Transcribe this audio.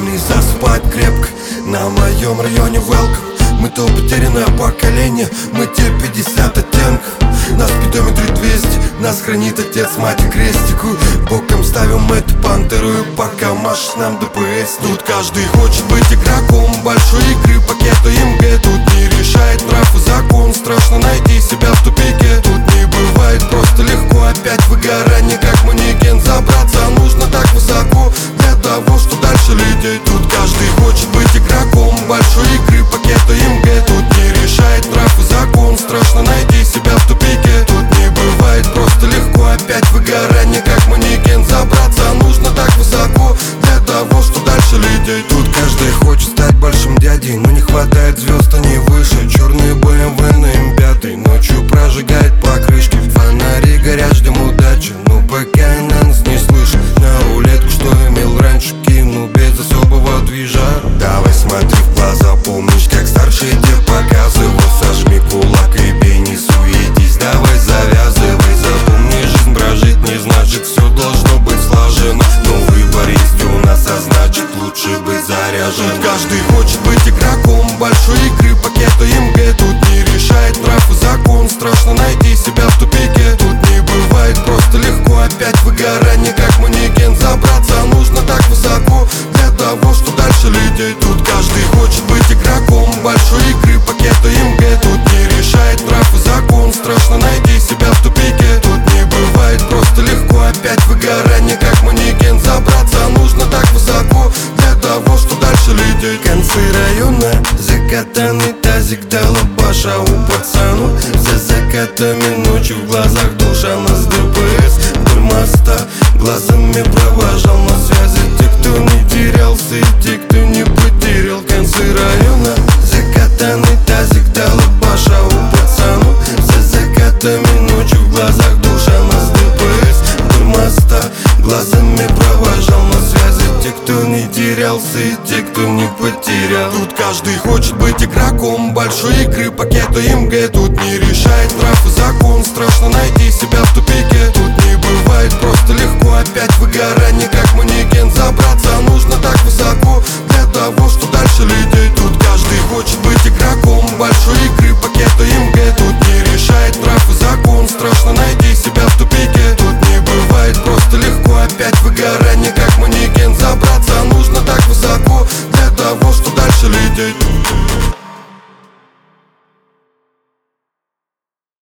не заспать крепко. На моем районе welcome. Мы то потерянное поколение, мы те 50 оттенков. На спидометре 200, нас хранит отец, мать и крестику. Боком ставим эту пантеру, и пока машешь нам ДПС. Тут каждый хочет быть игроком большой игры, пакета МГ. Тут не решает нрав и закон, страшно найти себя в тупике. Тут не бывает просто легко, опять выгорание как манекен. Забраться нужно так высоко для того, что дальше лететь. Тут каждый хочет быть игроком большой игры, пакета МГ. Тут не решает нрав и закон, страшно найти себя в тупике. Тут не бывает просто легко, опять выгорание как манекен. Забраться нужно так высоко для того, что дальше лететь. Тут каждый хочет стать большим дядей, но не хватает звезд, они выше. Черные BMW на М5 ночью прожигает покрышки. Фонари горят, ждем удачи, но пока она нас не слышит. На рулетку, что имел раньше, кину без особого движа. Давай смотри в глаза, помнишь, как старший дед показывал. Сожми кулак и бей, не суетись, давай завязывай. Запомни, жизнь прожить не значит все должно быть слажено. Но выбор есть у нас, а значит лучше быть заряжен. Каждый хочет быть игроком большой игры, пакета МГ. Тут не решает нрав и закон, страшно найти себя в тупике. Тут не бывает просто легко, опять выгорание как манекен. Забраться нужно так высоко для того, что дальше лететь. Тут каждый хочет быть игроком большой игры, пакета МГ. Тут не решает нрав и закон, страшно найти себя в тупике. Тут не бывает просто легко, опять выгорание как манекен. Забраться нужно так высоко для того, что дальше лететь. Концы района, закатанный тазик до лобаша у пацану. За закатами ночью в глазах душа, нас ДПС вдоль моста глазами провожал на связи. Те, кто не терялся, и те, кто не потерял. Концы района, закатанный тазик до лобаша у пацану. За закатами ночью в глазах душа, нас ДПС вдоль моста глазами провожал на связи. Те, кто не терялся, и те, кто не потерял. Тут каждый хочет быть игроком большой игры, пакета МГ. Тут не решает нрав и закон, страшно найти себя в тупике. Тут не бывает просто легко, опять выгорание как манекен. Забраться нужно так высоко для того, что дальше лететь. Тут каждый хочет быть игроком большой игры, пакета МГ. Тут не решает нрав и закон, страшно найти себя в тупике. Тут не бывает просто легко, опять выгорание как манекен. Забраться нужно так высоко для того, что дальше лететь.